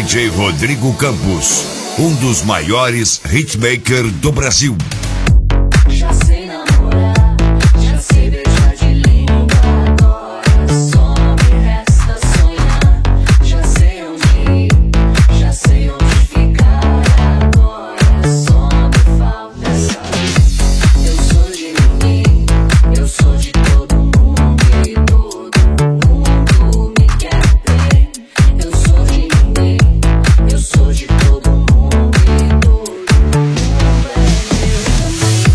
DJ Rodrigo Campos, um dos maiores hitmakers do Brasil. Já sei namorar, já sei beijar de língua, agora só me resta sonhar. Já sei onde ir, já sei onde ficar, agora só me falta saber. Eu sou de ninguém, eu sou de todo mundo e todo mundo me quer ter. Eu sou de ninguém, eu sou de todo mundo e todo mundo é meu também.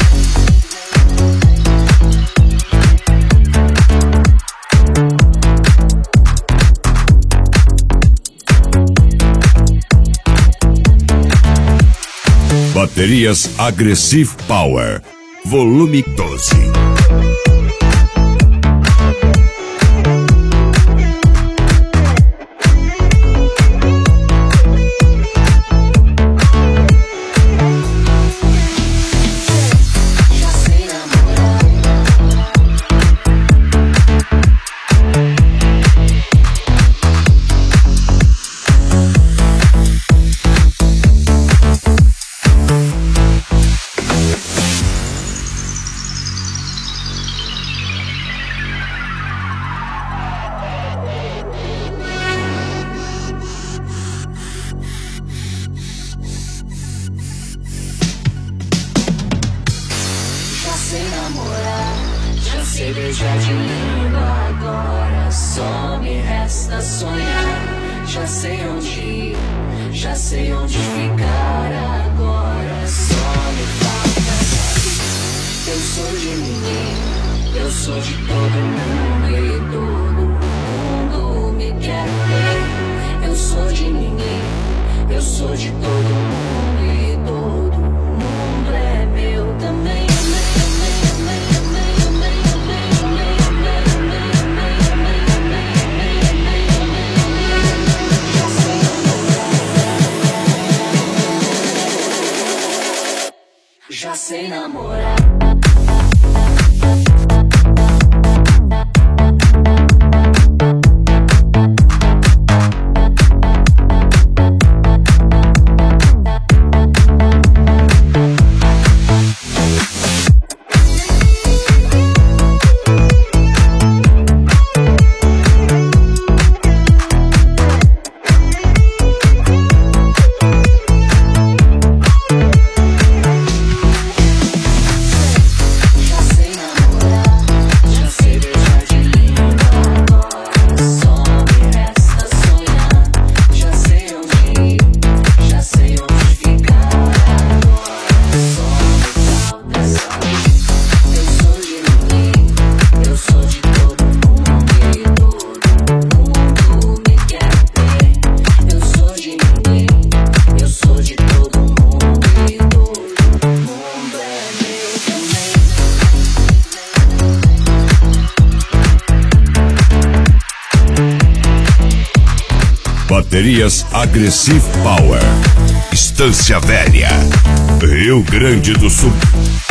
Baterias Aggressive Power, volume 12. Já sei namorar, já sei namorar, já sei beijar de língua, agora só me resta sonhar. Já sei onde ir, já sei onde ficar, agora só me falta saber. Eu sou de ninguém, eu sou de todo mundo e todo mundo me quer ver. Eu sou de ninguém, eu sou de todo mundo e todo mundo é meu também. Já sei namorar. Já sei namorar, já sei beijar de língua, agora só me resta sonhar. Já sei onde ir, já sei onde ficar, agora só me falta saber. Eu sou de ninguém, eu sou de todo mundo e todo mundo me quer ver. Eu sou de ninguém, eu sou de todo mundo e todo mundo é meu também. Baterias Aggressive Power, Estância Velha, Rio Grande do Sul.